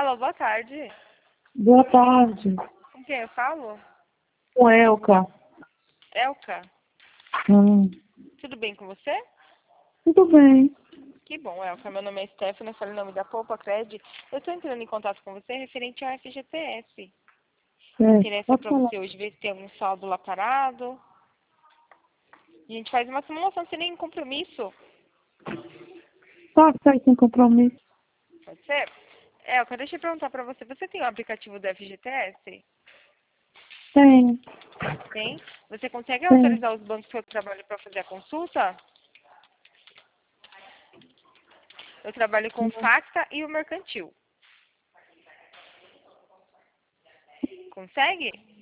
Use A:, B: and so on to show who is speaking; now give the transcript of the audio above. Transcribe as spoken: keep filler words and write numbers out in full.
A: Alô, boa tarde.
B: Boa tarde.
A: Com quem eu falo?
B: Com Elka.
A: Elka.
B: Hum.
A: Tudo bem com você?
B: Tudo bem.
A: Que bom, Elka. Meu nome é Stephanie, eu falo em nome da Poupa Cred. Eu estou entrando em contato com você referente ao F G T S.
B: É,
A: Interessa
B: pode
A: para
B: falar.
A: você hoje ver se tem algum saldo lá parado. A gente faz uma simulação sem nenhum compromisso.
B: Passa aí sem compromisso.
A: Pode ser? Elka, deixa eu perguntar para você. Você tem o aplicativo do F G T S?
B: Tem,
A: Tem? Você consegue
B: tem.
A: autorizar os bancos que eu trabalho para fazer a consulta? Eu trabalho com o Facta e o Mercantil. Consegue?